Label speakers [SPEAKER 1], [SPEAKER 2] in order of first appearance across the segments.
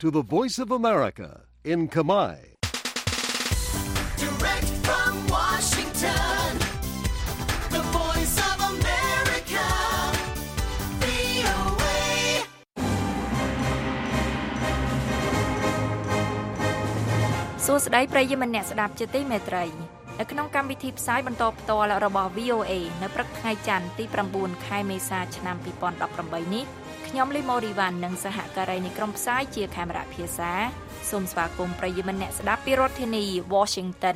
[SPEAKER 1] to the Voice of America in Khmer.
[SPEAKER 2] Direct from Washington, the Voice of America, VOA.
[SPEAKER 3] សួស្តីប្រិយមិត្តអ្នកស្ដាប់ជាទីមេត្រីនៅក្នុងកម្មវិធីផ្សាយបន្តផ្ទាល់របស់ VOA នៅព្រឹកថ្ងៃច័ន្ទទី9ខែមេសាឆ្នាំ2018នេះខ្ញុំលីម៉ូរីវ៉ាន់និងសហការីនៃក្រុមផ្សាយជាកាមេរ៉ាភាសាសូមស្វាគមន៍ប្រិយមិត្តអ្នកស្ដាប់ពីរដ្ឋធានី Washington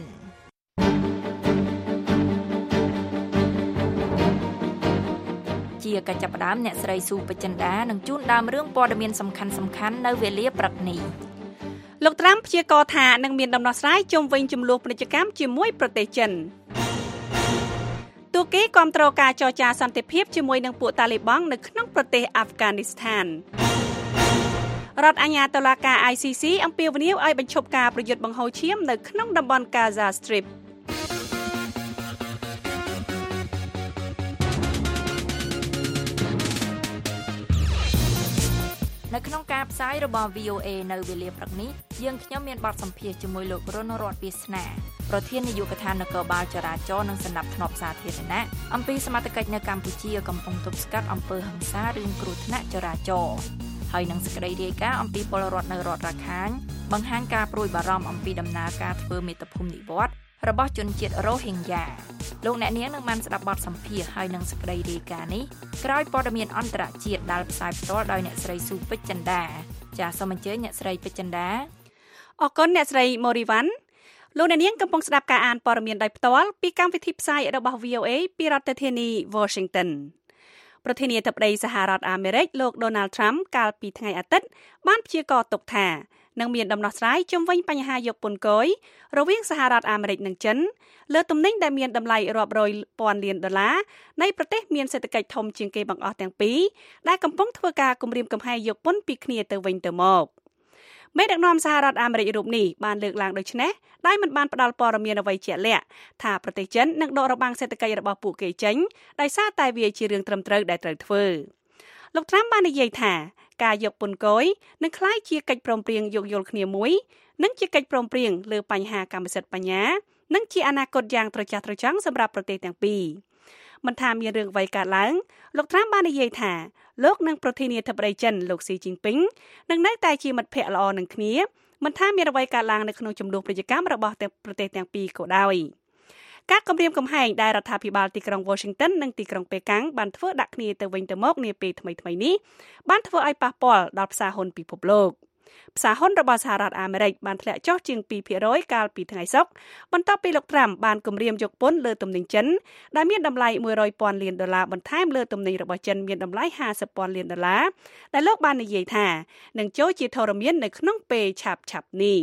[SPEAKER 3] ជាការចាប់ផ្ដើមអ្នកស្រីស៊ូបចិន្តានឹងជូនដើមរឿងព័ត៌មានសំខាន់ៗនៅវេលាព្រឹកនេះ
[SPEAKER 4] លោកត្រាំព្យាករណ៍ថានឹងមានដំណោះស្រាយជុំវិញចំនួនពាណិជ្ជកម្មជាមួយប្រទេសចិនទូគីគាំទ្រការចរចាសន្តិភាពជាមួយនឹងពួកតាលីបង់នៅក្នុងប្រទេសអាហ្វហ្គានីស្ថានរដ្ឋអាជ្ញាតុលាការ ICC អំពាវនាវឲ្យបញ្ឈប់ការប្រយុទ្ធបង្ហូរឈាមនៅក្នុងតំបន់ Gaza Strip
[SPEAKER 3] នៅក្នុងការផ្សាយរបស់ VOA នៅវេលាព្រឹកនេះយើងខ្ញុំមានបទសម្ភាសន៍ជាមួយលោករុនរតន៍វាសនាប្រធាននាយកដ្ឋាននគរបាលចរាចរណ៍និងសណ្ដាប់ធ្នាប់សាធារណៈអំពីសមត្ថកិច្ចនៅកម្ពុជាកំពុងទប់ស្កាត់អំពើហិង្សារឿងគ្រោះថ្នាក់ចរាចរណ៍ហើយនឹងសេចក្តីរាយការណ៍អំពីពលរដ្ឋនៅរដ្ឋរាខាញបង្ហាញការព្រួយបារម្ភអំពីដំណើរការធ្វើមាតុភូមិនិវត្តន៍របស់ជនជាតិរ៉ូហីងយ៉ាលោកអ្នកនាងនឹងបានស្ដាប់បទសម្ភាសន៍ហើយនឹងសេចក្តីរាយការណ៍នេះក្រោយព័ត៌មានអន្តរជាតិដែលផ្សាយផ្ទាល់ដោយអ្នកស្រីស៊ូពេជ្រចិន្តាចាសសូមអញ្ជើញអ្នកស្រីពេជ្រចិន្តា
[SPEAKER 4] អរគុណអ្នកស្រីម៉ូរីវ៉ាន់លោកអ្នកនាងកំពុងស្ដាប់ការអានព័ត៌មានដោយផ្ទាល់ពីកម្មវិធីផ្សាយរបស់ VOA ពីរដ្ឋធានី Washington ប្រធានាធិបតីសហរដ្ឋអាមេរិកលោក Donald Trump កាលពីថ្ងៃអាទិត្យបានព្យាករណ៍ទុកថានឹងមានដំណោះស្រាយជុំវិញបញ្ហាយកពន្ធគយរវាងសហរដ្ឋអាមេរិកនិងចិនលើទំនិញដែលមានតម្លៃរាប់រយពាន់លានដុល្លារនៃប្រទេសមានសេដ្ឋកិច្ចធំជាងគេបង្អស់ទាំងពីរដែលកំពុងធ្វើការគំរាមកំហែងយកពន្ធពីគ្នាទៅវិញទៅមកមេដឹកនាំសហរដ្ឋអាមេរិករូបនេះបានលើកឡើងដូចនេះដោយមិនបានផ្ដល់ព័ត៌មានអ្វីជាក់លាក់ថាប្រទេសចិននឹងដករបាំងសេដ្ឋកិច្ចរបស់ពួកគេចេញដោយសារតែវាជារឿងត្រឹមត្រូវដែលត្រូវធ្វើលោក Trump បាននិយាយថាការយកពន្ធគយនឹងក្លាយជាកិច្ចព្រមព្រៀងយោគយល់គ្នាមួយនិងជាកិច្ចព្រមព្រៀងលើបញ្ហាកម្មសិទ្ធិបញ្ញានិងជាអនាគតយ៉ាងត្រចះត្រចង់សម្រាប់ប្រទេសទាំងពីរមិនថាមានរឿងអ្វីកើតឡើងលោក Trump បាននិយាយថាលោកនិងប្រធានាធិបតីចិនលោកស៊ីជីនពីងនឹងនៅតែជាមិត្តភក្តិល្អនឹងគ្នាមិនថាមានអ្វីកើតឡើងនៅក្នុងចំនួនពាណិជ្ជកម្មរបស់ប្រទេសទាំងពីរក៏ដោយការគម្រាមកំហែងដែលរដ្ឋាភិបាលទីក្រុង Washington និងទីក្រុងប៉េកាំងបានធ្វើដាក់គ្នាទៅវិញទៅមកនាពេលថ្មីៗនេះបានធ្វើឲ្យប៉ះពាល់ដល់ផ្សារហ៊ុនពិភពលោកផ្សារហ៊ុនរបស់សហរដ្ឋអាមេរិកបានធ្លាក់ចុះជាង 2% កាលពីថ្ងៃសុក្របន្ទាប់ពីលោក Trump បានគម្រាមយកពន្ធលើទំនិញចិនដែលមានតម្លៃ100ពាន់លានដុល្លារបន្ថែមលើទំនិញរបស់ចិនមានតម្លៃ50ពាន់លានដុល្លារដែលលោកបាននិយាយថានឹងចូលជាធរមាននៅក្នុងពេលឆាប់ៗនេះ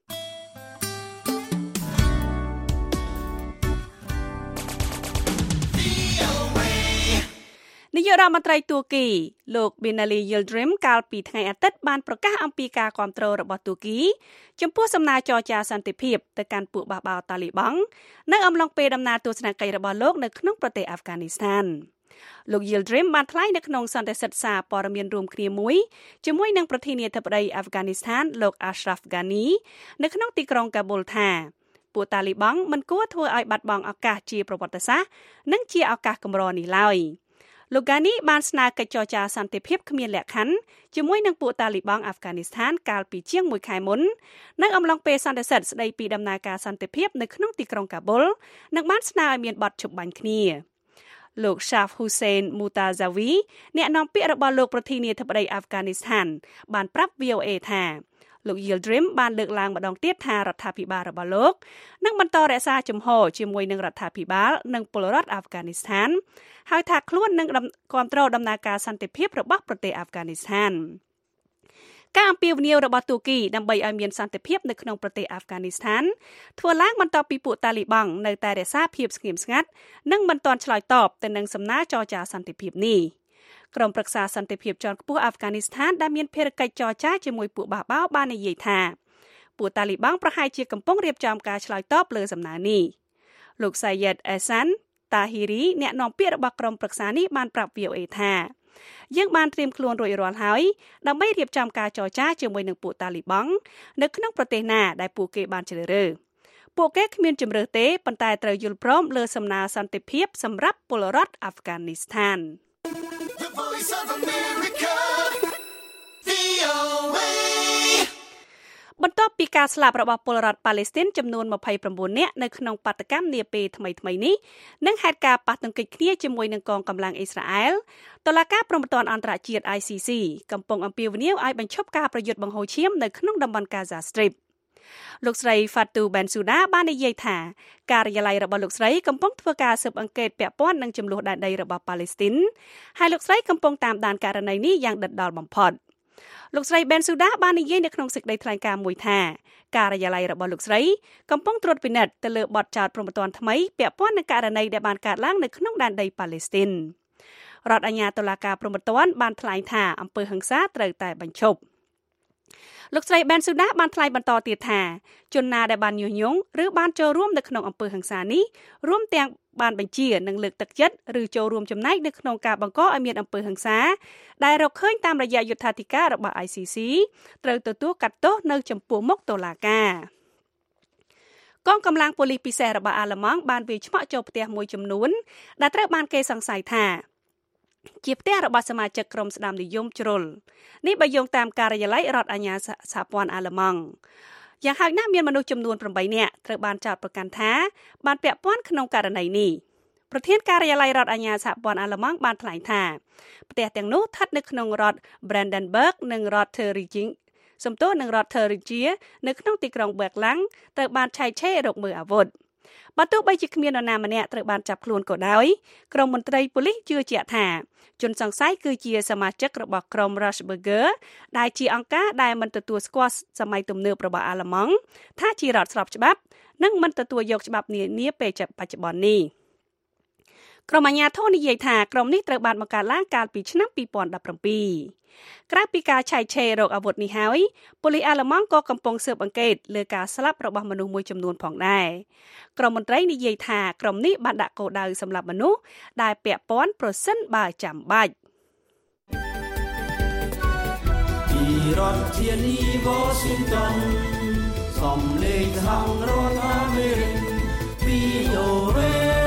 [SPEAKER 4] នាយករដ្ឋមន្ត្រីទួរគីលោក Binali Yildirim កាលពីថ្ងៃអាទិត្យបានប្រកាសអំពីការគាំទ្ររបស់ទួរគីចំពោះសំណើចរចាសន្តិភាពទៅកាន់ពួកបះបោរតាលីបង់នៅអំឡុងពេលដំណើរទស្សនកិច្ចរបស់លោកនៅក្នុងប្រទេសអាហ្វហ្គានីស្ថានលោក Yildirim បានថ្លែងនៅក្នុងសន្និសីទសារព័ត៌មានរួមគ្នាមួយជាមួយនឹងប្រធានាធិបតីអាហ្វហ្គានីស្ថានលោក Ashraf Ghani នៅក្នុងទីក្រុងកាប៊ុលថាពួកតាលីបង់មិនគួរធ្វើឲ្យបាត់បង់ឱកាសជាប្រវត្តិសាស្ត្រនិងជាឱកាសកម្រនេះឡើយលោក Ghani បានស្នើកិច្ចចរចាសន្តិភាពគ្មានលក្ខខណ្ឌជាមួយនឹងពួកតាលីបង់អាហ្វហ្គានីស្ថានកាលពីជាង1ខែមុននៅអំឡុងពេលសន្និសីទស្ដីពីដំណើរការសន្តិភាពនៅក្នុងទីក្រុងកាប៊ុលនិងបានស្នើឲ្យមានបទឈប់បាញ់គ្នាលោក Shaf Hussein Mutazawi អ្នកនាំពាក្យរបស់លោកប្រធានាធិបតីអាហ្វហ្គានីស្ថានបានប្រាប់ VOA ថាលោក Yildirim បានលើកឡើងម្ដងទៀតថារដ្ឋាភិបាលរបស់លោកនឹងបន្តរក្សាជំហរជាមួយនឹងរដ្ឋាភិបាលនិងពលរដ្ឋអាហ្វហ្គានីស្ថានហើយថាខ្លួននឹងគាំទ្រដំណើរការសន្តិភាពរបស់ប្រទេសអាហ្វហ្គានីស្ថានការអំពាវនាវរបស់ទូគីដើម្បីឲ្យមានសន្តិភាពនៅក្នុងប្រទេសអាហ្វហ្គានីស្ថានធ្វើឡើងបន្ទាប់ពីពួកតាលីបង់នៅតែរក្សាភាពស្ងៀមស្ងាត់និងមិនទាន់ឆ្លើយតបទៅនឹងសំណើចរចាសន្តិភាពនេះក្រុមប្រឹក្សាសន្តិភាពជាន់ខ្ពស់អាហ្វហ្គានីស្ថានដែលមានភារកិច្ចចរចាជាមួយពួកបះបោរបាននិយាយថាពួកតាលីបង់ប្រហែលជាកំពុងរៀបចំការឆ្លើយតបលើសំណើនេះលោក Syed Ehsan Tahiri អ្នកនាំពាក្យរបស់ក្រុមប្រឹក្សានេះបានប្រាប់ VOA ថាយើងបានត្រៀមខ្លួនរួចរាល់ហើយដើម្បីរៀបចំការចរចាជាមួយនឹងពួកតាលីបង់នៅក្នុងប្រទេសណាដែលពួកគេបានជ្រើសរើសពួកគេគ្មានជំរឿសទេប៉ុន្តែត្រូវយល់ព្រមលើសំណើសន្តិភាពសម្រាប់ពលរដ្ឋអាហ្វហ្គានីស្ថាន
[SPEAKER 2] The Voice of America, VOA.
[SPEAKER 4] បន្ទាប់ពីការស្លាប់របស់ពលរដ្ឋប៉ាឡេស្ទីនចំនួន29នាក់នៅក្នុងបាតកម្មនាពេលថ្មីៗនេះនិងហេតុការណ៍ប៉ះទង្គិចគ្នាជាមួយនឹងកងកម្លាំងអ៊ីស្រាអែលតុលាការព្រហ្មទណ្ឌអន្តរជាតិ ICC កំពុងអំពាវនាវឲ្យបញ្ឈប់ការប្រយុទ្ធបង្ហូរឈាមនៅក្នុងតំបន់ Gaza Strip លោកស្រី Fatou Bensouda បាននិយាយថាការិយាល័យរបស់លោកស្រីកំពុងធ្វើការស៊ើបអង្កេតពាក់ព័ន្ធនឹងចំនួនដែនដីរបស់ប៉ាឡេស្ទីនហើយលោកស្រីកំពុងតាមដានករណីនេះយ៉ាងដិតដល់បំផុតលោកស្រី Bensouda បាននិយាយនៅក្នុងសេចក្តីថ្លែងការណ៍មួយថាការិយាល័យរបស់លោកស្រីកំពុងត្រួតពិនិត្យទៅលើបទចោទព្រហ្មទណ្ឌថ្មីពាក់ព័ន្ធនឹងករណីដែលបានកើតឡើងនៅក្នុងដែនដីប៉ាឡេស្ទីនរដ្ឋអាជ្ញាតុលាការព្រហ្មទណ្ឌបានថ្លែងថាអំពើហិង្សាត្រូវតែបញ្ឈប់លោកស្រី Bensouda បានថ្លែងបន្តទៀតថាជនណាដែលបានញុះញង់ឬបានចូលរួមនៅក្នុងអំពើហិង្សានេះរួមទាំងបានបញ្ជានិងលើកទឹកចិត្តឬចូលរួមចំណែកនៅក្នុងការបង្កឲ្យមានអំពើហិង្សាដែលរកឃើញតាមរយៈយុត្ថាធិការរបស់ ICC ត្រូវទទួលកាត់ទោសនៅចំពោះមុខតុលាការកងកម្លាំងប៉ូលីសពិសេសរបស់អាល្លឺម៉ង់បានវាយឆ្មក់ចូលផ្ទះមួយចំនួនដែលត្រូវបានគេសង្ស័យថាជាផ្ទះរបស់សមាជិកក្រុមស្ដាមនិយមជ្រុលនេះបើយោងតាមការិយាល័យរដ្ឋអាជ្ញាសហព័ន្ធអាល្លឺម៉ង់យ៉ាងហោចណាស់មានមនុស្សចំនួន8នាក់ត្រូវបានចោទប្រកាន់ថាបានពាក់ព័ន្ធក្នុងករណីនេះប្រធានការិយាល័យរដ្ឋអាជ្ញាសហព័ន្ធអាល្លឺម៉ង់បានថ្លែងថាផ្ទះទាំងនោះស្ថិតនៅក្នុងរដ្ឋ Brandenburg និងរដ្ឋ Thuringia នៅក្នុងទីក្រុង Berlin ត្រូវបានឆែកឆេររកមើលអាវុធបើទោះបីជាគ្មាននរណាម្នាក់ត្រូវបានចាប់ខ្លួនក៏ដោយក្រុមមន្ត្រីប៉ូលីសជឿជាក់ថាជនសង្ស័យគឺជាសមាជិករបស់ក្រុម Rauschberger ដែលជាអង្គការដែលមិនទទួលស្គាល់សម័យទំនើបរបស់អាល្លឺម៉ង់ថាជារដ្ឋស្របច្បាប់និងមិនទទួលយកច្បាប់នានាពេលបច្ចុប្បន្ននេះក្រុមអាជ្ញាធរនិយាយថាក្រុមនេះត្រូវបានបង្កើតឡើងកាលពីឆ្នាំ2017ក្រៅពីការឆែកឆេររកអាវុធនេះហើយប៉ូលីសអាល្លឺម៉ង់ក៏កំពុងស៊ើបអង្កេតលើការស្លាប់របស់មនុស្សមួយចំនួនផងដែរក្រុមមន្ត្រីនិយាយថាក្រុមនេះបានដាក់គោលដៅសម្លាប់មនុស្សដែលពាក់ព័ន្ធប្រសិនបើចាំបាច់
[SPEAKER 5] ពីរដ្ឋធានី Washington សំឡេងសហរដ្ឋអាមេរិក VOA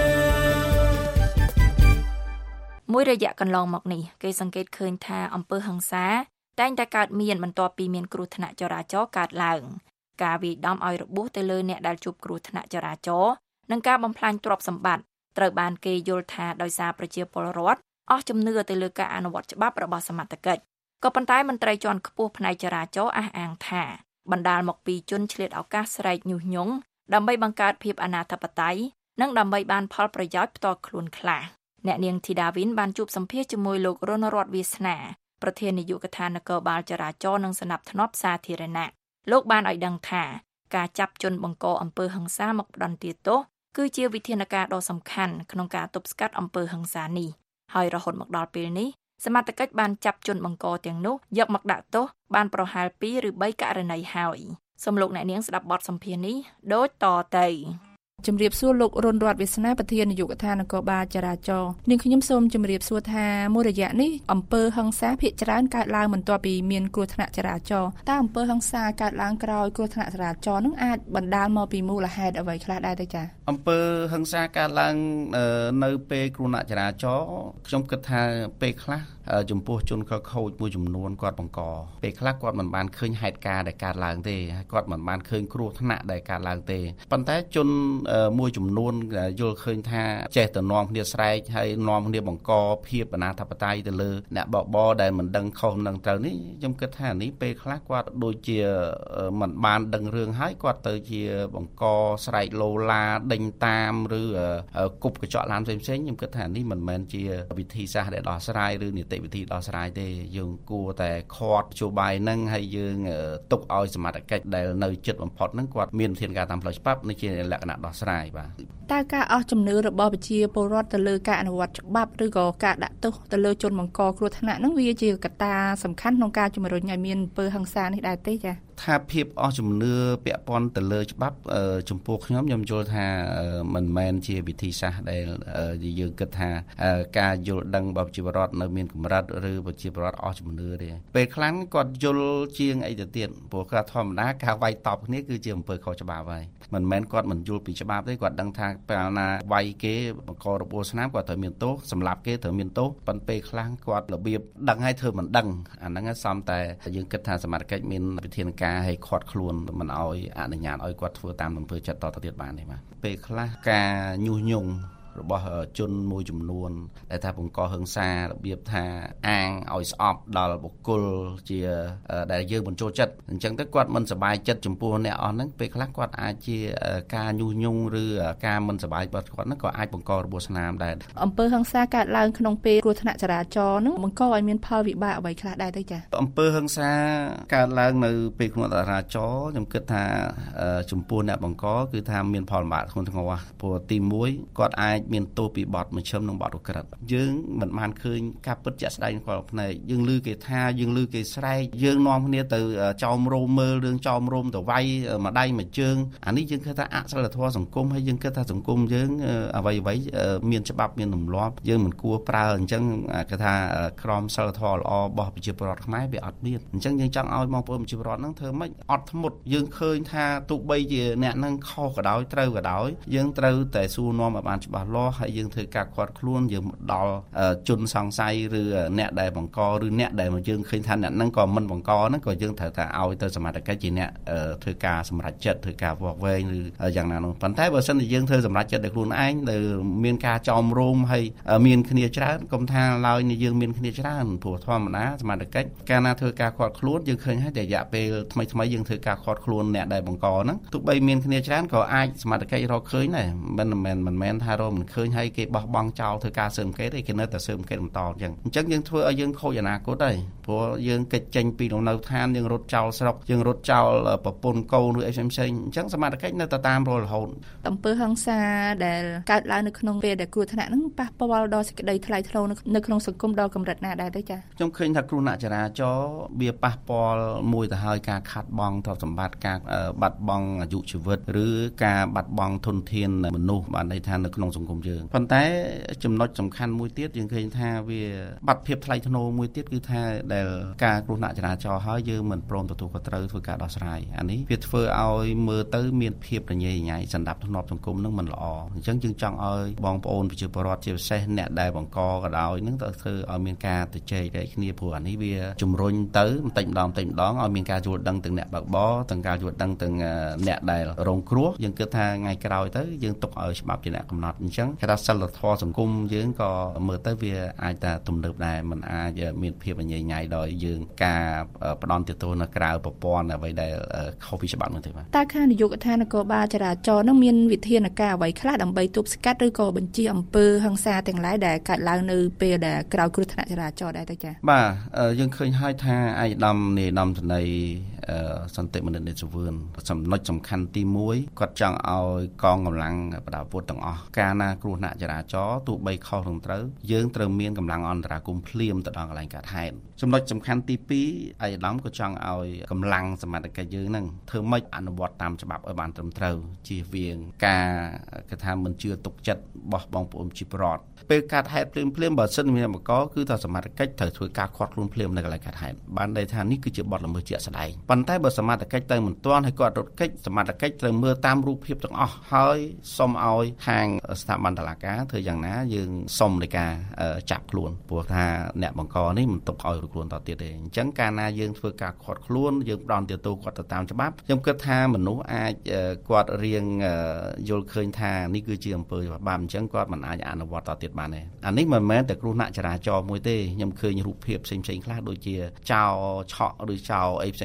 [SPEAKER 3] មួយរយៈកន្លងមកនេះគេសង្កេតឃើញថាអំពើហិង្សាតែងតែកើតមានបន្ទាប់ពីមានគ្រោះថ្នាក់ចរាចរណ៍កើតឡើងការវាយដំឲ្យរបួសទៅលើអ្នកដែលជួបគ្រោះថ្នាក់ចរាចរណ៍និងការបំផ្លាញទ្រព្យសម្បត្តិត្រូវបានគេយល់ថាដោយសារប្រជាពលរដ្ឋអស់ជំនឿទៅលើការអនុវត្តច្បាប់របស់សមត្ថកិច្ចក៏ប៉ុន្តែមន្ត្រីជាន់ខ្ពស់ផ្នែកចរាចរណ៍អះអាងថាបណ្ដាលមកពីជនឆ្លៀតឱកាសស្រែកញុះញង់ដើម្បីបង្កើតភាពអនាធិបតេយ្យនិងដើម្បីបានផលប្រយោជន៍ផ្ទាល់ខ្លួនខ្លះអ្នកនាងធីដាវីនបានជួបសម្ភាសជាមួយលោករណរដ្ឋវាសនាប្រធាននាយកដ្ឋាននគរបាលចរាចរណ៍និងសណ្ដាប់ធ្នាប់សាធារណៈលោកបានឲ្យដឹងថាការចាប់ជនបង្កអំពើហិង្សាមកផ្ដន្ទាទោសគឺជាវិធានការដ៏សំខាន់ក្នុងការទប់ស្កាត់អំពើហិង្សានេះហើយរហូតមកដល់ពេលនេះសមត្ថកិច្ចបានចាប់ជនបង្កទាំងនោះយកមកដាក់ទោសបានប្រហែល2ឬ3ករណីហើយសូមលោកអ្នកនាងស្ដាប់បទសម្ភាសន៍នេះដូចតទៅ
[SPEAKER 6] ជំរាបសួរលោករុនរតន៍វាសនាប្រធាននាយកដ្ឋាននគរបាលចរាចរណ៍នាងខ្ញុំសូមជំរាបសួរថាមួយរយៈនេះអំពើហិង្សាភាគច្រើនកើតឡើងបន្ទាប់ពីមានគ្រោះថ្នាក់ចរាចរណ៍តើអំពើហិង្សាកើតឡើងក្រោយគ្រោះថ្នាក់ចរាចរណ៍នឹងអាចបណ្ដាលមកពីមូលហេតុអ្វីខ្លះដែរទេចា៎
[SPEAKER 7] អំពើហិង្សាកើតឡើងនៅពេលគ្រោះថ្នាក់ចរាចរណ៍ខ្ញុំគិតថាពេលខ្លះចំពោះជនខិលខូចមួយចំនួនគាត់បង្កពេលខ្លះគាត់មិនបានឃើញហេតុការណ៍ដែលកើតឡើងទេគាត់មិនបានឃើញគ្រោះថ្នាក់ដែលកើតឡើងទេប៉ុន្តែជនមួយចំនួនយល់ឃើញថាចេះតែនាំគ្នាស្រែកហើយនាំគ្នាបង្កភាពអនាធិបតេយ្យទៅលើអ្នកបបរដែលមិនដឹងខុសមិនដឹងត្រូវនេះខ្ញុំគិតថានេះពេលខ្លះគាត់ដូចជាមិនបានដឹងរឿងហើយគាត់ទៅជាបង្កស្រែកលោឡាដេញតាមឬគប់កញ្ចក់ឡានផ្សេងៗខ្ញុំគិតថានេះមិនមែនជាវិធីសាស្ត្រដែលដោះស្រាយឬនីតិវិធីដោះស្រាយទេយើងគួរតែខាត់នយោបាយហ្នឹងហើយយើងទុកឲ្យសមត្ថកិច្ចដែលនៅជិតបំផុតហ្នឹងគាត់មានវិធានការតាមផ្លូវច្បាប់នេះជាលក្ខណៈដោះស្រាយបាទ
[SPEAKER 6] តើការអស់ជំនឿរបស់ប្រជាពលរដ្ឋទៅលើការអនុវត្តច្បាប់ឬក៏ការដាក់ទោសទៅលើជនបង្កគ្រោះថ្នាក់ហ្នឹងវាជាកត្តាសំខាន់ក្នុងការជំរុញឲ្យមានអំពើហិង្សានេះដែរទេចា៎
[SPEAKER 7] ថាភាពអស់ជំនឿពាក់ព័ន្ធទៅលើច្បាប់ចំពោះខ្ញុំយល់ថាមិនមែនជាវិធីសាស្ត្រដែលយើងគិតថាការយល់ដឹងរបស់ប្រជាពលរដ្ឋនៅមានកម្រិតឬប្រជាពលរដ្ឋអស់ជំនឿទេពេលខ្លះគាត់យល់ជាងអីទៅទៀតព្រោះការធម្មតាការវាយតប់គ្នាគឺជាអំពើខុសច្បាប់ហើយមិនមែនគាត់មិនយល់ពីច្បាប់ទេគាត់ដឹងថាពេលណាវាយគេបង្ករបួសស្នាមគាត់ត្រូវមានទោសសម្លាប់គេត្រូវមានទោសប៉ុន្តែពេលខ្លះគាត់របៀបដឹងហើយធ្វើមិនដឹងអាហ្នឹងសំតែយើងគិតថាសមាជិកមានវិធានការឲ្យខាត់ខ្លួនមិនឲ្យអនុញ្ញាតឲ្យគាត់ធ្វើតាមអំពើចិត្តតទៅទៀតបានទេបាទពេលខ្លះការញុះញង់របស់ជនមួយចំនួនដែលថាបង្កហិង្សារបៀបថាអាងឲ្យស្អប់ដល់បុគ្គលជាដែលយើងមិនចូលចិត្តអញ្ចឹងទៅគាត់មិនសប្បាយចិត្តចំពោះអ្នកអស់ហ្នឹងពេលខ្លះគាត់អាចជាការញុះញង់ឬការមិនសប្បាយរបស់គាត់ហ្នឹងក៏អាចបង្ករបួសស្នាមដែរ
[SPEAKER 6] អំពើហិង្សាកើតឡើងក្នុងពេលគ្រោះថ្នាក់ចរាចរណ៍ហ្នឹងបង្កឲ្យមានផលវិបាកអ្វីខ្លះដែរទេចា៎
[SPEAKER 7] អំពើហិង្សាកើតឡើងនៅពេលគ្រោះថ្នាក់ចរាចរណ៍ខ្ញុំគិតថាចំពោះអ្នកបង្កគឺថាមានផលលំបាកធ្ងន់ធ្ងរព្រោះទី1គាត់អាចមានទោសពីបទមជ្ឈិមនិងបទឧក្រិដ្ឋយើងមិនបានឃើញការពិតជាក់ស្ដែងក្នុងផ្នែកយើងឮគេថាយើងឮគេស្រែកយើងនាំគ្នាទៅចោមរោមមើលរឿងចោមរោមទៅវាយម្ដាយមួយជើងអានេះយើងគិតថាអសិលធម៌សង្គមហើយយើងគិតថាសង្គមយើងអ្វីមានច្បាប់មានទម្លាប់យើងមិនគួរប្រើអញ្ចឹងគេថាក្រមសីលធម៌ល្អរបស់ប្រជាពលរដ្ឋខ្មែរវាអត់មានអញ្ចឹងយើងចង់ឲ្យបងប្អូនប្រជាពលរដ្ឋហ្នឹងធ្វើម៉េចអត់ធ្មត់យើងឃើញថាទោះបីជាអ្នកហ្នឹងខុសក៏ដោយត្រូវក៏ដោយយើងត្រូវតែសួរនាំឲ្យបានច្បាស់លាស់ហើយយើងធ្វើការខាត់ខ្លួនយើងដល់ជនសង្ស័យឬអ្នកដែលបង្កឬអ្នកដែលយើងឃើញថាអ្នកហ្នឹងក៏មិនបង្កហ្នឹងក៏យើងត្រូវតែឲ្យទៅសមត្ថកិច្ចជាអ្នកធ្វើការសម្រេចចិត្តធ្វើការវាស់វែងឬយ៉ាងណានោះប៉ុន្តែបើសិនជាយើងធ្វើសម្រេចចិត្តដោយខ្លួនឯងដែលមានការចោមរោមហើយមានគ្នាច្រើនកុំថាឡើយយើងមានគ្នាច្រើនព្រោះធម្មតាសមត្ថកិច្ចកាលណាធ្វើការខាត់ខ្លួនយើងឃើញហើយតែរយៈពេលថ្មីយើងធ្វើការខាត់ខ្លួនអ្នកដែលបង្កហ្នឹងទោះបីមានគ្នាច្រើនក៏អាចសមត្ថកិច្ចរកឃើញដែរមិនមែនថារកមិនឃើញហើយគេបោះបង់ចោលធ្វើការស៊ើបអង្កេតទេគេនៅតែស៊ើបអង្កេតបន្តអញ្ចឹងយើងធ្វើឲ្យយើងខូចអនាគតហើយព្រោះយើងកិច្ចចេញពីលំនៅឋានយើងរត់ចោលស្រុកយើងរត់ចោលប្រពន្ធកូនឬអីផ្សេងអញ្ចឹងសមត្ថកិច្ចនៅតែតាមរហូត
[SPEAKER 6] អំពើហិង្សាដែលកើតឡើងនៅក្នុងពេលដែលគ្រោះថ្នាក់ហ្នឹងប៉ះពាល់ដល់សេចក្តីថ្លៃថ្នូរនៅក្នុងសង្គមដល់កម្រិតណាដែរទេចា៎
[SPEAKER 7] ខ្ញុំឃើញថាគ្រោះថ្នាក់ចរាចរណ៍វាប៉ះពាល់មួយទៅហើយការខាត់បងទ្រព្យសម្បត្តិការបាត់បង់អាយុជីវិតឬការបាត់បង់ធនធានមនុស្សបានន័យថានៅក្នុងសង្គមយើងប៉ុន្តែចំណុចសំខាន់មួយទៀតយើងឃើញថាវាបាត់ភាពថ្លៃថ្នូរមួយទៀតគឺថាដែលការគ្រោះថ្នាក់ចរាចរណ៍ហើយយើងមិនព្រមទទួលខុសត្រូវធ្វើការដោះស្រាយអានេះវាធ្វើឲ្យមើលទៅមានភាពរញ៉េរញ៉ៃសណ្ដាប់ធ្នាប់សង្គមនឹងមិនល្អអញ្ចឹងយើងចង់ឲ្យបងប្អូនប្រជាពលរដ្ឋជាពិសេសអ្នកដែលបង្កក៏ដោយនឹងទៅធ្វើឲ្យមានការទៅជែកគ្នាព្រោះអានេះវាជំរុញទៅបន្តិចម្ដងឲ្យមានការយល់ដឹងទាំងអ្នកបើកបរទាំងការយល់ដឹងទាំងអ្នកដែលរងគ្រោះយើងគិតថាថ្ងៃក្រោយទៅយើងទុកឲ្យច្បាប់ជាអ្នកកំណត់អញ្ចឹងគេថាសិលធម៌សង្គមយើងក៏មើលទៅវាអាចតែទំនើបដែរมันអាចមានភាពញ៉ៃញ៉ៃដោយយើងការផ្ដន់ទោសនៅក្រៅប្រព័ន្ធអ្វីដែលខុសពីច្បាប់នោះទេបាទ
[SPEAKER 6] តើខាងនាយកដ្ឋាននគរបាលចរាចរណ៍នឹងមានវិធានការអ្វីខ្លះដើម្បីទប់ស្កាត់ឬក៏បញ្ជៀសអំពើហិង្សាទាំងឡាយដែលកើតឡើងនៅពេលដែលក្រោយគ្រោះថ្នាក់ចរាចរណ៍ដែរទៅចា៎
[SPEAKER 7] បាទយើងឃើញហើយថាឯកឧត្តមនាយឧត្តមសេនីយ៍សន្តិមនិតនេតសវឿនចំណុចសំខាន់ទី1គាត់ចង់ឲ្យកងកម្លាំងប្រដាប់អាវុធទាំងអស់កាលណាគ្រោះថ្នាក់ចរាចរណ៍ទោះបីខុសនឹងត្រូវយើងត្រូវមានកម្លាំងអន្តរាគមន៍ភ្លាមទៅដល់កន្លែងកើតហេតុចំណុចសំខាន់ទី2ឯកឧត្តមក៏ចង់ឲ្យកម្លាំងសមត្ថកិច្ចយើងហ្នឹងធ្វើម៉េចអនុវត្តតាមច្បាប់ឲ្យបានត្រឹមត្រូវជៀសវាងការគេថាមិនជឿទុកចិត្តរបស់បងប្អូនជីវរដ្ឋពេលកាត់ហេតុភ្លាមបើសិនមានបង្កគឺថាសមត្ថកិច្ចត្រូវធ្វើការខាត់ខ្លួនភ្លាមនៅកន្លែងកាត់ហេតុបានន័យថានេះគឺជាបទល្មើសជាក់ស្ដែងប៉ុន្តែបើសមត្ថកិច្ចទៅមិនទាន់ហើយគាត់រត់គេចសមត្ថកិច្ចត្រូវមើលតាមរូបភាពទាំងអស់ហើយសុំឲ្យខាងស្ថាប័នតុលាការធ្វើយ៉ាងណាយើងសុំនៃការចាប់ខ្លួនព្រោះថាអ្នកបង្កនេះមិនទុកឲ្យរត់ខ្លួនតទៀតទេអញ្ចឹងកាលណាយើងធ្វើការខាត់ខ្លួនយើងផ្ដន់ទោសគាត់ទៅតាមច្បាប់ខ្ញុំគិតថាមនុស្សអាចគាត់រៀងយល់ឃើញថានេះគឺជាអំពើបាបអញ្ចឹងគាត់មិនអាចអនុវត្តតទៀតបានទេអានេះមិនមែនតែគ្រោះថ្នាក់ចរាចរណ៍មួយទេខ្ញុំឃើញរូបភាពផ្សេងខ្លះដូចជាចោលឆក់ឬចោលអីផ្សេង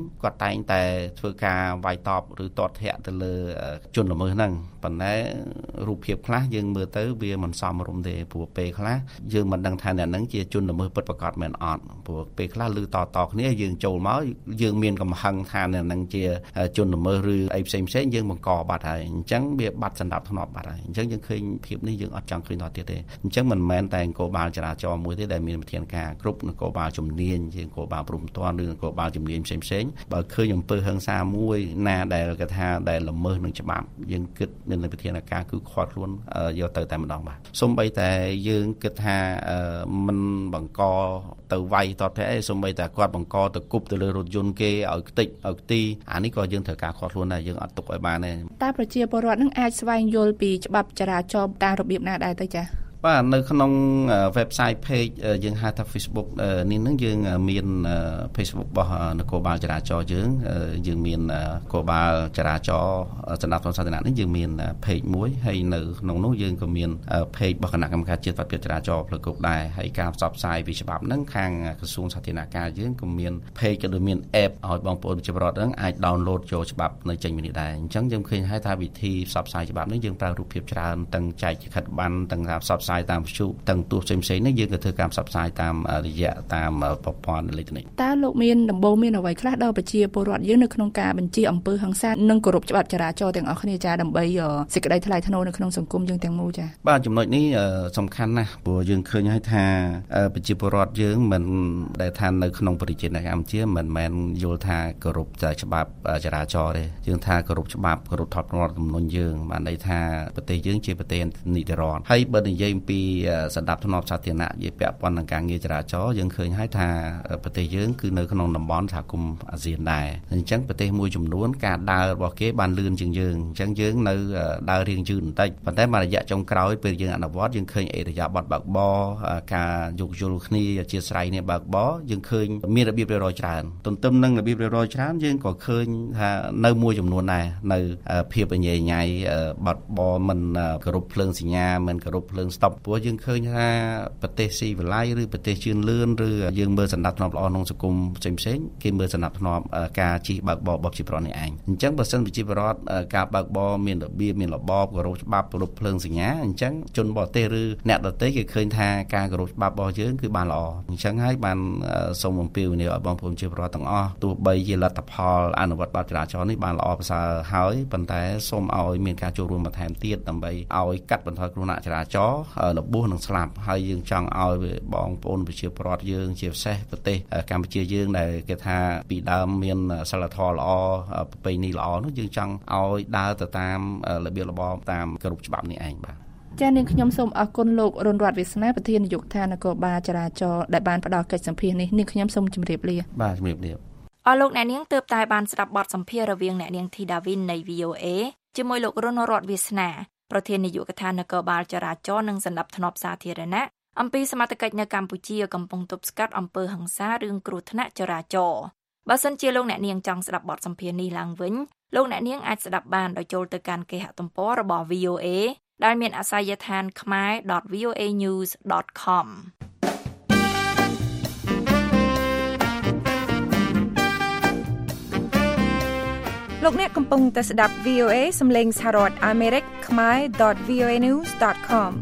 [SPEAKER 7] គាត់តែងតែធ្វើការវាយតបឬទាត់ធាក់ទៅលើជនល្មើសហ្នឹងប៉ុន្តែរូបភាពខ្លះយើងមើលទៅវាមិនសមរម្យទេព្រោះពេលខ្លះយើងមិនដឹងថាអ្នកហ្នឹងជាជនល្មើសពិតប្រាកដមែនអត់ព្រោះពេលខ្លះឮតគ្នាយើងចូលមកយើងមានកំហឹងថាអ្នកហ្នឹងជាជនល្មើសឬអីផ្សេងយើងបង្កបាត់ហើយអញ្ចឹងវាបាត់សណ្ដាប់ធ្នាប់បាត់ហើយអញ្ចឹងយើងឃើញភាពនេះយើងអត់ចង់ឃើញតទៀតទេអញ្ចឹងមិនមែនតែនគរបាលចរាចរណ៍មួយទេដែលមានវិធានការគ្រប់នគរបាលជំនាញជានគរបាលព្រំទាន់ឬនគរបាលជំនាញផ្សេងបើឃើញអំពើហិង្សាមួយណាដែលគេថាដែលល្មើសនឹងច្បាប់យើងគិតមានវិធានការគឺខាត់ខ្លួនយកទៅតែម្ដងបាទសូម្បីតែយើងគិតថាមិនបង្កទៅវាយតតទេសូម្បីតែគាត់បង្កទៅគប់ទៅលើរថយន្តគេឲ្យខ្ទេចឲ្យខ្ទីអានេះក៏យើងត្រូវការខាត់ខ្លួនដែរយើងអត់ទុកឲ្យបានទេ
[SPEAKER 6] តើប្រជាពលរដ្ឋនឹងអាចស្វែងយល់ពីច្បាប់ចរាចរណ៍តាមរបៀបណាដែរទៅចា៎
[SPEAKER 7] បាទនៅក្នុង website page យើងហៅថា Facebook នេះនឹងយើងមាន Facebook របស់នគរបាលចរាចរណ៍យើងមាននគរបាលចរាចរណ៍សណ្ដាប់ធ្នាប់សាធារណៈនេះយើងមាន page មួយហើយនៅក្នុងនោះយើងក៏មាន page របស់គណៈកម្មការជាតិបាតុចរាចរណ៍ផ្លូវគោកដែរហើយការផ្សព្វផ្សាយពីច្បាប់ហ្នឹងខាងក្រសួងសាធារណការយើងក៏មាន page ក៏ដូចមាន app ឲ្យបងប្អូនប្រជាពលរដ្ឋហ្នឹងអាច download ចូលច្បាប់នៅចេញពីនេះដែរអញ្ចឹងយើងឃើញហើយថាវិធីផ្សព្វផ្សាយច្បាប់នេះយើងប្រើរូបភាពច្រើនទាំងចែកខិតប័ណ្ណទាំងការផ្សព្វផ្សាយតាមវិទ្យុទាំងទូផ្សេងៗនេះយើងក៏ធ្វើការផ្សព្វផ្សាយតាមរយៈតាមប្រព័ន្ធអេឡិចត្រូនិក
[SPEAKER 6] តើលោកមានដំបូងមានអ្វីខ្លះដល់ប្រជាពលរដ្ឋយើងនៅក្នុងការបញ្ជាអំពើហិង្សានិងគោរពច្បាប់ចរាចរណ៍ទាំងអស់គ្នាចាដើម្បីសេចក្តីថ្លៃថ្នូរនៅក្នុងសង្គមយើងទាំងមូលចា
[SPEAKER 7] បាទចំណុចនេះសំខាន់ណាស់ព្រោះយើងឃើញហើយថាប្រជាពលរដ្ឋយើងមិនដែលថានៅក្នុងប្រជាជាតិកម្ពុជាមិនមែនយល់ថាគោរពច្បាប់ចរាចរណ៍ទេយើងថាគោរពច្បាប់គោរពធម៌ទំនុនយើងបានន័យថាប្រទេសយើងជាប្រទេសនីតិរដ្ឋហើយបើនិយាយពីសណ្ដាប់ធ្នាប់សាធារណៈនិយាយពាក់ព័ន្ធនឹងការងារចរាចរណ៍យើងឃើញហើយថាប្រទេសយើងគឺនៅក្នុងតំបន់សហគមន៍អាស៊ានដែរអញ្ចឹងប្រទេសមួយចំនួនការដើររបស់គេបានលឿនជាងយើងអញ្ចឹងយើងនៅដើររៀងយឺតបន្តិចប៉ុន្តែមករយៈចុងក្រោយពេលយើងអនុវត្តយើងឃើញអេរយាប័តបើកបរការយោគយល់គ្នាអធ្យាស្រ័យនេះបើកបរយើងឃើញមានរបៀបរៀបរយច្រើនទន្ទឹមនឹងរបៀបរៀបរយច្រើនយើងក៏ឃើញថានៅមួយចំនួនដែរនៅភាពអញ្ញែញ៉ៃបើកបរមិនគោរពភ្លើងសញ្ញាមិនគោរពភ្លើងស្តុបព្រោះយើងឃើញថាប្រទេសស៊ីវិល័យឬប្រទេសជឿនលឿនឬយើងមើលសណ្ដាប់ធ្នាប់ល្អក្នុងសង្គមផ្សេងគេមើលសណ្ដាប់ធ្នាប់ការជិះបើកបររបស់ប្រជាពលរដ្ឋនេះឯងអញ្ចឹងបើសិនប្រជាពលរដ្ឋការបើកបរមានរបៀបមានរបបគោរពច្បាប់គោរពភ្លើងសញ្ញាអញ្ចឹងជនបរទេសឬអ្នកដទៃគេឃើញថាការគោរពច្បាប់របស់យើងគឺបានល្អអញ្ចឹងហើយបានសូមអំពាវនាវឲ្យបងប្អូនប្រជាពលរដ្ឋទាំងអស់ទោះបីជាលទ្ធផលអនុវត្តច្បាប់ចរាចរណ៍នេះបានល្អប្រសើរហើយប៉ុន្តែសូមឲ្យមានការចូលរួមបន្ថែមទៀតដើម្បីឲ្យកាត់បន្ថយគ្រោះថ្នាក់ចរាចរណ៍របួសនិងស្លាប់ហើយយើងចង់ឲ្យបងប្អូនប្រជាពលរដ្ឋយើងជាពិសេសប្រទេសកម្ពុជាយើងដែលគេថាពីដើមមានសិលធម៌ល្អប្រពៃណីល្អនោះយើងចង់ឲ្យដើរទៅតាមរបៀបរបបតាមគោរពច្បាប់នេះឯងបាទ
[SPEAKER 6] ចា៎នាងខ្ញុំសូមអរគុណលោករុនរតន៍វាសនាប្រធាននាយកដ្ឋាននគរបាលចរាចរណ៍ដែលបានផ្ដល់កិច្ចសម្ភាសន៍នេះនាងខ្ញុំសូមជម្រាបលា
[SPEAKER 7] បាទជម្រាបលា
[SPEAKER 3] អរលោកអ្នកនាងទើបតែបានស្ដាប់បទសម្ភាសន៍រវាងអ្នកនាងធីដាវីននៃ VOA ជាមួយលោករុនរតន៍វាសនាប្រធាននាយកដ្ឋាននគរបាលចរាចរណ៍និងសណ្ដាប់ធ្នាប់សាធារណៈអំពីសមត្ថកិច្ចនៅកម្ពុជាកំពុងទប់ស្កាត់អំពើហិង្សារឿងគ្រោះថ្នាក់ចរាចរណ៍បើសិនជាលោកអ្នកនាងចង់ស្ដាប់បទសម្ភាសន៍នេះឡើងវិញលោកអ្នកនាងអាចស្ដាប់បានដោយចូលទៅកាន់គេហទំព័ររបស់ VOA ដែលមានអាសយដ្ឋាន khmer.voanews.com
[SPEAKER 8] លោកអ្នកកំពុងតែស្ដាប់ VOA សំឡេងសហរដ្ឋអាមេរិក khmer.voanews.com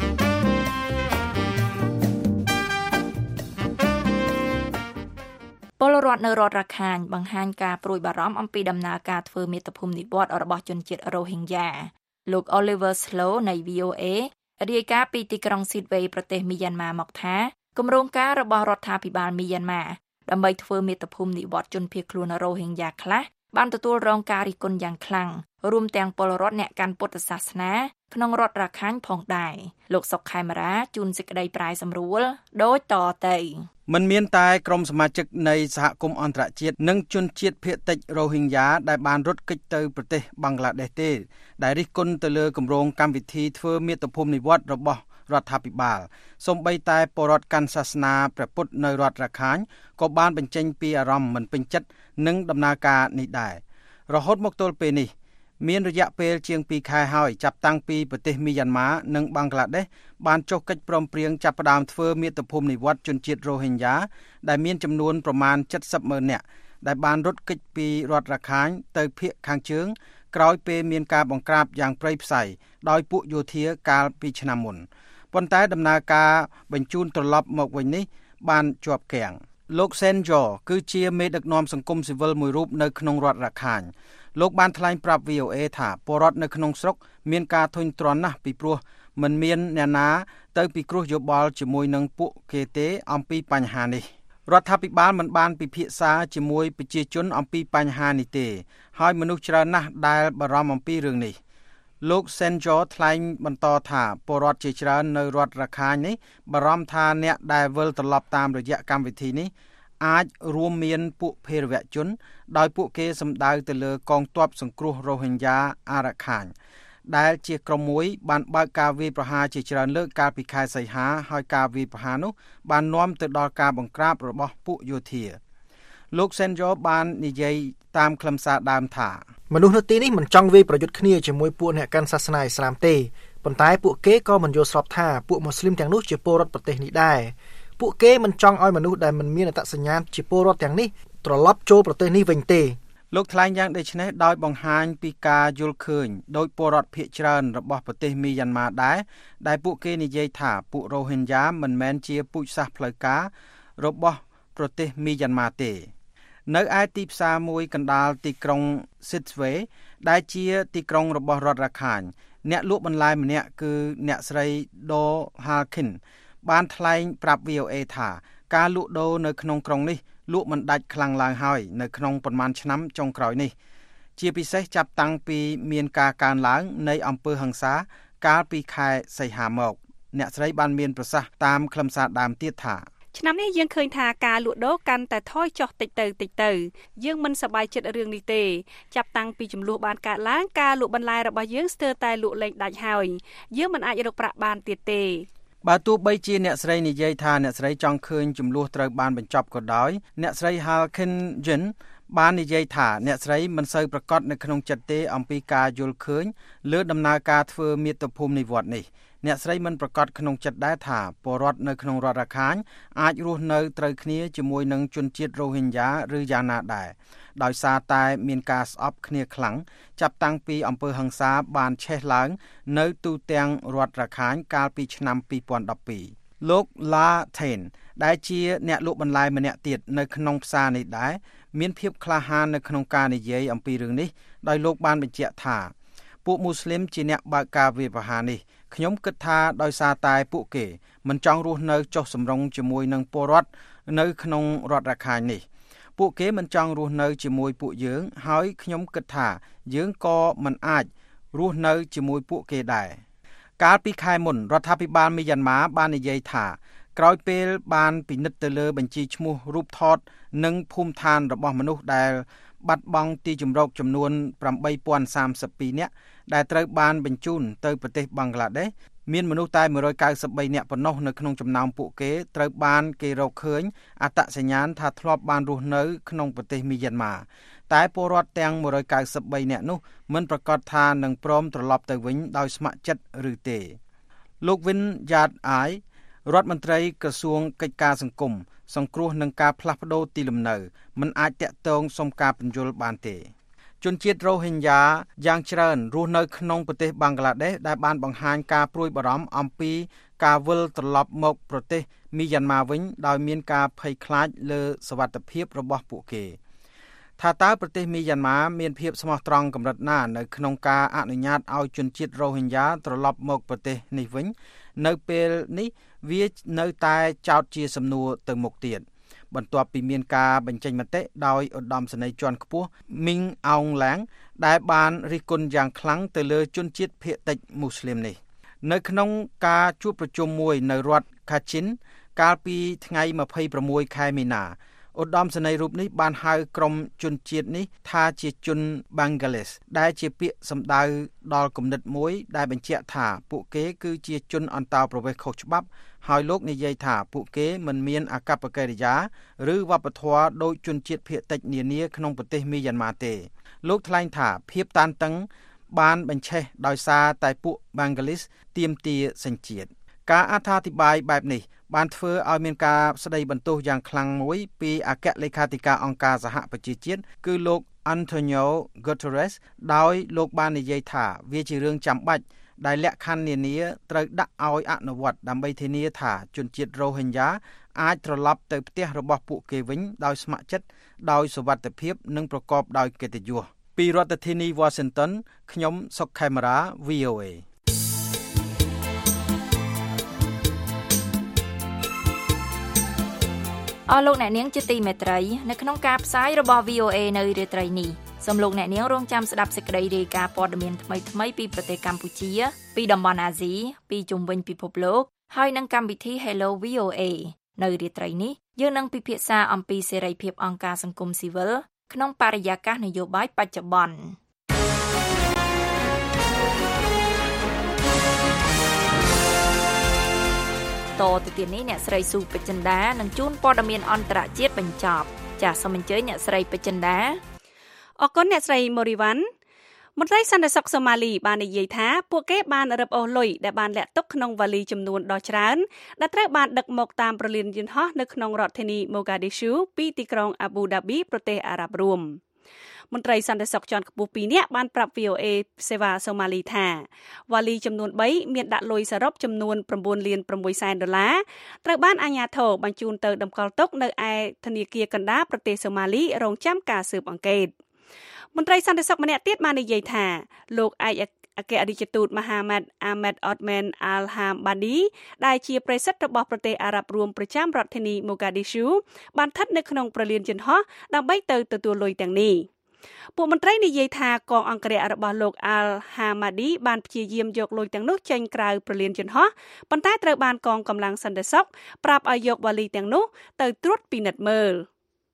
[SPEAKER 3] ពលរដ្ឋនៅរដ្ឋរាខាញបង្ហាញការព្រួយបារម្ភអំពីដំណើរការធ្វើមាតុភូមិនិវត្តន៍របស់ជនជាតិរ៉ូហិញយ៉ាលោក Oliver Slow នៃ VOA រាយការណ៍ពីទីក្រុង Sitwe ប្រទេសមីយ៉ាន់ម៉ាមកថាគម្រោងការរបស់រដ្ឋាភិបាលមីយ៉ាន់ម៉ាដើម្បីធ្វើមាតុភូមិនិវត្តន៍ជនភៀសខ្លួនរ៉ូហិញយ៉ាខ្លះបានទទួលរងការរិះគន់យ៉ាងខ្លាំងរួមទាំងពលរដ្ឋអ្នកកាន់ពុទ្ធសាសនាក្នុងរដ្ឋរាខាញផងដែរលោកសុកខេមរាជួនសេចក្តីប្រាយសម្រួលដូចតទៅ
[SPEAKER 9] មិនមានតែក្រុមសមាជិកនៃសហគមន៍អន្តរជាតិនិងជនជាតិភាគតិចរ៉ូហិញយ៉ាដែលបានរត់គេចទៅប្រទេសបង់ក្លាដេសទេដែលរិះគន់ទៅលើគម្រោងកម្មវិធីធ្វើមាតុភូមិនិវត្តន៍របស់រដ្ឋាភិបាលសូម្បីតែពលរដ្ឋកាន់សាសនាព្រះពុទ្ធនៅរដ្ឋរាខាញក៏បានបញ្ចេញពីអារម្មណ៍មិនពេញចិត្តនឹងដំណើរការនេះដែររហូតមកទល់ពេលនេះមានរយៈពេលជាង2ខែហើយចាប់តាំងពីប្រទេសមីយ៉ាន់ម៉ានិងបង់ក្លាដេសបានចុះកិច្ចព្រមព្រៀងចាប់ផ្ដើមធ្វើមាតុភូមិនិវត្តន៍ជនជាតិរ៉ូហិញយ៉ាដែលមានចំនួនប្រមាណ70,000 នាក់ដែលបានរត់គេចពីរដ្ឋរាខាញទៅភាគខាងជើងក្រោយពេលមានការបង្ក្រាបយ៉ាងព្រៃផ្សៃដោយពួកយោធាកាលពីឆ្នាំមុនប៉ុន្តែដំណើរការបញ្ជូនត្រឡប់មកវិញនេះបានជាប់គាំងលោក Senjo គឺជាមេដឹកនាំសង្គមស៊ីវិលមួយរូបនៅក្នុងរដ្ឋរាខាញលោកបានថ្លែងប្រាប់ VOA ថាពលរដ្ឋនៅក្នុងស្រុកមានការធុញទ្រាន់ណាស់ពីព្រោះមិនមានអ្នកណាទៅពិគ្រោះយោបល់ជាមួយនឹងពួកគេទេអំពីបញ្ហានេះរដ្ឋាភិបាលមិនបានពិភាក្សាជាមួយប្រជាជនអំពីបញ្ហានេះទេហើយមនុស្សច្រើនណាស់ដែលបារម្ភអំពីរឿងនេះលោក Senjo ថ្លែងបន្តថាពលរដ្ឋជាច្រើននៅរដ្ឋរាខាញនេះបារម្ភថាអ្នកដែលវិលត្រឡប់តាមរយៈកម្មវិធីនេះអាចរួមមានពួកភេរវជនដោយពួកគេសម្ដៅទៅលើកងទ័ពសង្គ្រោះរ៉ូហិញយ៉ាអារ៉ាខាញដែលជាក្រុមមួយបានបើកការវាយប្រហារជាច្រើនលើកកាលពីខែសីហាហើយការវាយប្រហារនោះបាននាំទៅដល់ការបង្ក្រាបរបស់ពួកយោធាលោក Senjo បាននិយាយតាមខ្លឹមសារដើមថា
[SPEAKER 10] មនុស្សនៅទីនេះមិនចង់វាយប្រយុទ្ធគ្នាជាមួយពួកអ្នកកាន់សាសនាអ៊ីស្លាមទេប៉ុន្តែពួកគេក៏មិនយល់ស្របថាពួកមូស្លីមទាំងនោះជាពលរដ្ឋប្រទេសនេះដែរពួកគេមិនចង់ឲ្យមនុស្សដែលមិនមានអត្តសញ្ញាណជាពលរដ្ឋទាំងនេះត្រឡប់ចូលប្រទេសនេះវិញទេ
[SPEAKER 9] លោកថ្លែងយ៉ាងដូចនេះដោយបង្ហាញពីការយល់ឃើញដោយពលរដ្ឋភាគច្រើនរបស់ប្រទេសមីយ៉ាន់ម៉ាដែរដែលពួកគេនិយាយថាពួករ៉ូហិញយ៉ាមិនមែនជាពូជសាសន៍ផ្លូវការរបស់ប្រទេសមីយ៉ាន់ម៉ាទេនៅឯទីផ្សារមួយកណ្ដាលទីក្រុង Sittwe ដែលជាទីក្រុងរបស់រដ្ឋរាខាញអ្នកលក់បន្លែម្នាក់គឺអ្នកស្រី Do Halkin បានថ្លែងប្រាប់ VOA ថាការលក់ដូរនៅក្នុងក្រុងនេះលក់មិនដាច់ខ្លាំងឡើងហើយនៅក្នុងប្រមាណឆ្នាំចុងក្រោយនេះជាពិសេសចាប់តាំងពីមានការកើនឡើងនៃអំពើហិង្សាកាលពីខែសីហាមកអ្នកស្រីបានមានប្រសាសន៍តាមខ្លឹមសារដើមទៀតថា
[SPEAKER 4] ឆ្នាំនេះយើងឃើញថាការលក់ដូរកាន់តែថយចុះតិចទៅយើងមិនសប្បាយចិត្តរឿងនេះទេចាប់តាំងពីចំនួនបានកើតឡើងការលក់បន្លែរបស់យើងស្ទើរតែលក់លែងដាច់ហើយយើងមិនអាចរកប្រាក់បានទៀតទេ
[SPEAKER 9] បើទោះបីជាអ្នកស្រីនិយាយថាអ្នកស្រីចង់ឃើញចំនួនត្រូវបានបញ្ចប់ក៏ដោយអ្នកស្រី Halkin Jin បាននិយាយថាអ្នកស្រីមិនសូវប្រកាសនៅក្នុងចិត្តទេអំពីការយល់ឃើញលើដំណើរការធ្វើមាតុភូមិនិវត្តន៍នេះអ្នកស្រីមិនប្រកាសក្នុងចិត្តដែរថាពលរដ្ឋនៅក្នុងរដ្ឋរាខាញអាចរស់នៅត្រូវគ្នាជាមួយនឹងជនជាតិរ៉ូហិញយ៉ាឬយ៉ាងណាដែរដោយសារតែមានការស្អប់គ្នាខ្លាំងចាប់តាំងពីអំពើហិង្សាបានឆេះឡើងនៅទូទាំងរដ្ឋរាខាញកាលពីឆ្នាំ2012លោក La Ten ដែលជាអ្នកលក់បន្លែម្នាក់ទៀតនៅក្នុងផ្សារនេះដែរមានភាពក្លាហាននៅក្នុងការនិយាយអំពីរឿងនេះដោយលោកបានបញ្ជាក់ថាពួកមូស្លីមជាអ្នកបើកការវាយប្រហារនេះខ្ញុំគិតថាដោយសារតែពួកគេមិនចង់រស់នៅចុះសម្រុងជាមួយនឹងពលរដ្ឋនៅក្នុងរដ្ឋរាខាញនេះពួកគេមិនចង់រស់នៅជាមួយពួកយើងហើយខ្ញុំគិតថាយើងក៏មិនអាចរស់នៅជាមួយពួកគេដែរកាលពីខែមុនរដ្ឋាភិបាលមីយ៉ាន់ម៉ាបាននិយាយថាក្រោយពេលបានពិនិត្យទៅលើបញ្ជីឈ្មោះរូបថតនិងភូមិឋានរបស់មនុស្សដែលបាត់បង់ទីជម្រកចំនួន 8032 នាក់ដែលត្រូវបានបញ្ជូនទៅប្រទេសបង់ក្លាដេសមានមនុស្សតែ193នាក់ប៉ុណ្ណោះនៅក្នុងចំណោមពួកគេត្រូវបានគេរកឃើញអត្តសញ្ញាណថាធ្លាប់បានរស់នៅក្នុងប្រទេសមីយ៉ាន់ម៉ាតែពលរដ្ឋទាំង193នាក់នោះមិនប្រកាសថានឹងព្រមត្រឡប់ទៅវិញដោយស្ម័គ្រចិត្តឬទេលោក Win Yat Ai រដ្ឋមន្ត្រីក្រសួងកិច្ចការសង្គមសង្គ្រោះនឹងការផ្លាស់ប្ដូរទីលំនៅមិនអាចតាក់ទងសុំការពន្យល់បានទេជនជាតិរ៉ូហិញយ៉ាយ៉ាងច្រើនរស់នៅក្នុងប្រទេសបង់ក្លាដេសដែលបានបង្ហាញការព្រួយបារម្ភអំពីការវិលត្រឡប់មកប្រទេសមីយ៉ាន់ម៉ាវិញដោយមានការភ័យខ្លាចលើសុវត្ថិភាពរបស់ពួកគេថាតើប្រទេសមីយ៉ាន់ម៉ាមានភាពស្មោះត្រង់កម្រិតណានៅក្នុងការអនុញ្ញាតឲ្យជនជាតិរ៉ូហិញយ៉ាត្រឡប់មកប្រទេសនេះវិញនៅពេលនេះវានៅតែចោទជាសំណួរទៅមុខទៀតបន្ទាប់ពីមានការបញ្ចេញមតិដោយឧត្តមសេនីយ៍ជាន់ខ្ពស់មីងអោងឡាំងដែលបានរិះគន់យ៉ាងខ្លាំងទៅលើជនជាតិភាគតិចមូស្លីមនេះនៅក្នុងការជួបប្រជុំមួយនៅរដ្ឋខាឈិនកាលពីថ្ងៃ26ខែមីនាឧត្តមសេនីយ៍រូបនេះបានហៅក្រុមជនជាតិនេះថាជាជនបង់ក្លាដេសដែលជាពាក្យសម្ដៅដល់គំនិតមួយដែលបញ្ជាក់ថាពួកគេគឺជាជនអន្តោប្រវេសន៍ខុសច្បាប់ហើយលោកនិយាយថាពួកគេមិនមានអាកប្បកិរិយាឬវប្បធម៌ដូចជនជាតិភាគតិចនានាក្នុងប្រទេសមីយ៉ាន់ម៉ាទេលោកថ្លែងថាភាពតានតឹងបានបញ្ឆេះដោយសារតែពួកបង់ក្លាដេសទាមទារសញ្ជាតិការអត្ថាធិប្បាយបែបនេះបានធ្វើឲ្យមានការស្ដីបន្ទោសយ៉ាងខ្លាំងមួយពីអគ្គលេខាធិការអង្គការសហប្រជាជាតិគឺលោក Antonio Guterres ដោយលោកបាននិយាយថាវាជារឿងចាំបាច់ដែលលក្ខខណ្ឌនានាត្រូវដាក់ឲ្យអនុវត្តដើម្បីធានាថាជនជាតិរ៉ូហិញយ៉ាអាចត្រឡប់ទៅផ្ទះរបស់ពួកគេវិញដោយស្ម័គ្រចិត្តដោយសុវត្ថិភាពនិងប្រកបដោយកិត្តិយសពីរដ្ឋធានី Washington ខ្ញុំសុកខេមរា VOA
[SPEAKER 3] អស់លោកអ្នកនាងជាទីមេត្រីនៅក្នុងការផ្សាយរបស់ VOA នៅរាត្រីនេះសូមលោកអ្នកនាងរងចាំស្ដាប់សេចក្តីរាយការណ៍ព័ត៌មានថ្មីៗពីប្រទេសកម្ពុជាពីតំបន់អាស៊ីពីជុំវិញពិភពលោកហើយនឹងកម្មវិធី Hello VOA នៅរាត្រីនេះយើងនឹងពិភាក្សាអំពីសេរីភាពអង្គការសង្គមស៊ីវិលក្នុងបរិយាកាសនយោបាយបច្ចុប្បន្នតទៅទៀតនេះអ្នកស្រីស៊ូពេជ្រចិន្តានឹងជូនព័ត៌មានអន្តរជាតិបញ្ចប់ចាសសូមអញ្ជើញអ្នកស្រីពេជ្រចិន្តា
[SPEAKER 4] អរគុណអ្នកស្រីម៉ូរីវ៉ាន់មន្ត្រីសន្តិសុខសូម៉ាលីបាននិយាយថាពួកគេបានរឹបអូសលុយដែលបានលាក់ទុកក្នុងវ៉ាលីចំនួនដ៏ច្រើនដែលត្រូវបានដឹកមកតាមប្រលានយន្តហោះនៅក្នុងរដ្ឋធានីម៉ូហ្គាឌីស៊ូពីទីក្រុងអាប៊ូដាប៊ីប្រទេសអារ៉ាប់រួមមន្ត្រីសន្តិសុខជាន់ខ្ពស់2នាក់បានប្រាប់ VOA សេវាសូម៉ាលីថាវ៉ាលីចំនួន3មានដាក់លុយសរុបចំនួន$9.6 លានត្រូវបានអាជ្ញាធរបញ្ជូនទៅតម្កល់ទុកនៅឯធនាគារកណ្ដាលប្រទេសសូម៉ាលីរងចាំការស៊ើបអង្កេតមន្ត្រីសន្តិសុខម្នាក់ទៀតបាននិយាយថាលោកឯកអគ្គរដ្ឋទូតមហាម៉ាត់អាម៉ាត់អតមែនអាល់ហាមបាឌីដែលជាប្រេសិតរបស់ប្រទេសអារ៉ាប់រួមប្រចាំរដ្ឋធានីម៉ូហ្គាឌីស៊ូបានស្ថិតនៅក្នុងប្រលានយន្តហោះដើម្បីទៅទទួលលុយទាំងនេះពួកមន្ត្រីនិយាយថាកងអង្គរៈរបស់លោកអាល់ហាម៉ាឌីបានព្យាយាមយកលុយទាំងនោះចេញក្រៅប្រលានយន្តហោះប៉ុន្តែត្រូវបានកងកម្លាំងសន្តិសុខប្រាប់ឲ្យយកវ៉ាលីទាំងនោះទៅត្រួតពិនិត្យមើល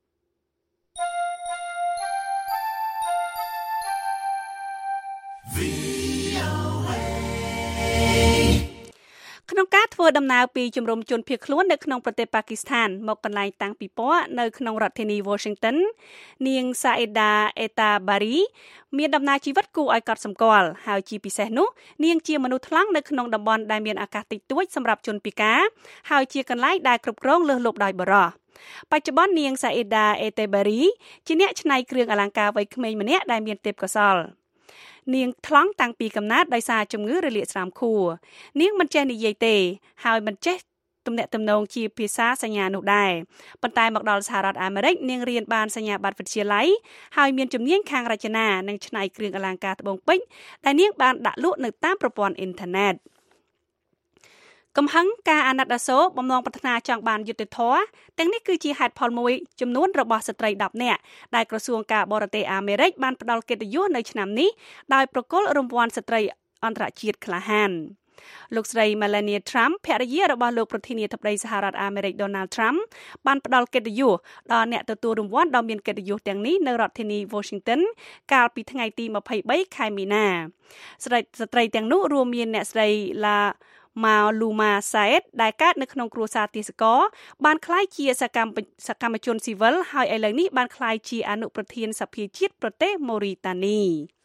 [SPEAKER 4] ក្នុងការធ្វើដំណើរពីជំរំជនភៀសខ្លួននៅក្នុងប្រទេសប៉ាគីស្ថានមកកន្លែងតាំងពិព័រណ៍នៅក្នុងរដ្ឋធានី Washington នាង Saida Eta Bari មានដំណើរជីវិតគួរឲ្យកត់សម្គាល់ហើយជាពិសេសនោះនាងជាមនុស្សថ្លង់នៅក្នុងតំបន់ដែលមានអាកាសតិចតួចសម្រាប់ជនពិការហើយជាកន្លែងដែលគ្រប់គ្រងលើសលប់ដោយបុរសបច្ចុប្បន្ននាង Saida Eta Bari ជាអ្នកច្នៃគ្រឿងអលង្ការវ័យក្មេងម្នាក់ដែលមានទេពកោសល្យនាងថ្លង់តាំងពីកំណើតដោយសារជំងឺរលាកស្រាមខួរនាងមិនចេះនិយាយទេហើយមិនចេះទំនាក់ទំនងជាភាសាសញ្ញានោះដែរប៉ុន្តែមកដល់សហរដ្ឋអាមេរិកនាងរៀនបានសញ្ញាបត្រវិទ្យាល័យហើយមានជំនាញខាងរចនានិងច្នៃគ្រឿងអលង្ការត្បូងពេជ្រដែលនាងបានដាក់លក់នៅតាមប្រព័ន្ធអ៊ីនធឺណិតកំហឹងការអាណិតអាសូរបំណងប្រាថ្នាចង់បានយុត្តិធម៌ទាំងនេះគឺជាហេតុផលមួយចំនួនរបស់ស្ត្រី10នាក់ដែលក្រសួងការបរទេសអាមេរិកបានផ្ដល់កិត្តិយសនៅឆ្នាំនេះដោយប្រគល់រង្វាន់ស្ត្រីអន្តរជាតិក្លាហានលោកស្រី Melania Trump ភរិយារបស់លោកប្រធានាធិបតីសហរដ្ឋអាមេរិក Donald Trump បានផ្ដល់កិត្តិយសដល់អ្នកទទួលរង្វាន់ដ៏មានកិត្តិយសទាំងនេះនៅរដ្ឋធានី Washington កាលពីថ្ងៃទី23ខែមីនាស្ត្រីទាំងនោះរួមមានអ្នកស្រីឡាMaluma Said ដែលកើតនៅក្នុងគ្រួសារទេសចរបានក្លាយជាសកម្មជនស៊ីវិលហើយឥឡូវនេះបានក្លាយជាអនុប្រធានសភាជាតិប្រទេសម៉ូរីតានី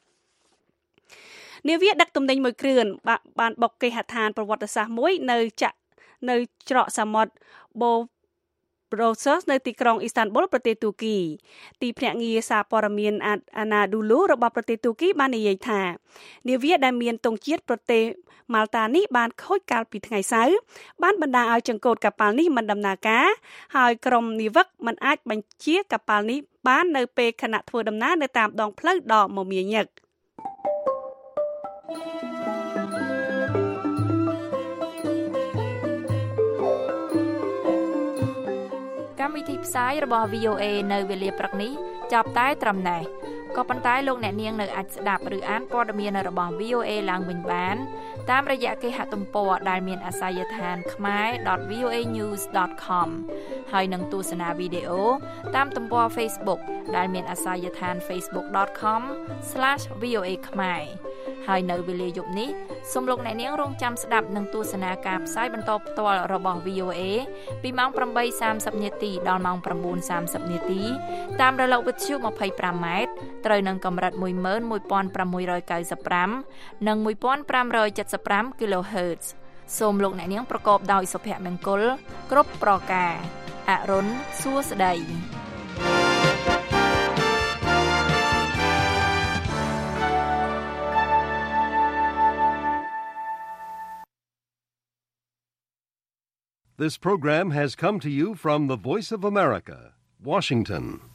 [SPEAKER 4] នាវាដឹកទំនិញមួយគ្រឿងបានបុកគេហដ្ឋានប្រវត្តិសាស្ត្រមួយនៅច្រកសមុទ្រRosos នៅទីក្រុងអ៊ីស្តានប៊ុលប្រទេសទូគីទីភ្នាក់ងារសារព័ត៌មានអាណាឌូលូរបស់ប្រទេសទូគីបាននិយាយថានាវាដែលមានទង់ជាតិប្រទេសម៉ាល់តានេះបានខូចកាលពីថ្ងៃសៅរ៍បានបណ្ដាលឲ្យចង្កូតកប៉ាល់នេះមិនដំណើរការហើយក្រុមនាវិកមិនអាចបញ្ជាកប៉ាល់នេះបាននៅពេលខណៈធ្វើដំណើរនៅតាមដងផ្លូវដ៏មមាញឹក
[SPEAKER 3] កម្មវិធីផ្សាយរបស់ VOA នៅវេលាព្រឹកនេះចាប់តែត្រឹមណេះក៏ប៉ុន្តែលោកអ្នកនាងនៅអាចស្ដាប់ឬអានព័ត៌មានរបស់ VOA ឡើងវិញបានតាមរយៈគេហទំព័រដែលមានអាសយដ្ឋាន khmer.voanews.com ហើយនឹងទស្សនាវីដេអូតាមទំព័រ Facebook ដែលមានអាសយដ្ឋាន facebook.com/voa khmer ហើយនៅវេលាយប់នេះសូមលោកអ្នកនាងរងចាំស្ដាប់និងទស្សនាការផ្សាយបន្តផ្ទាល់របស់ VOA ពីម៉ោង 8:30 នាទីដល់ម៉ោង 9:30 នាទីតាមរលកវិទ្យុ 25M ត្រូវនឹងកម្រិត 11695 និង 1575 kHz សូមលោកអ្នកនាងប្រកបដោយសុភមង្គលគ្រប់ប្រការអរុនសួស្តី
[SPEAKER 1] This program has come to you from the Voice of America, Washington.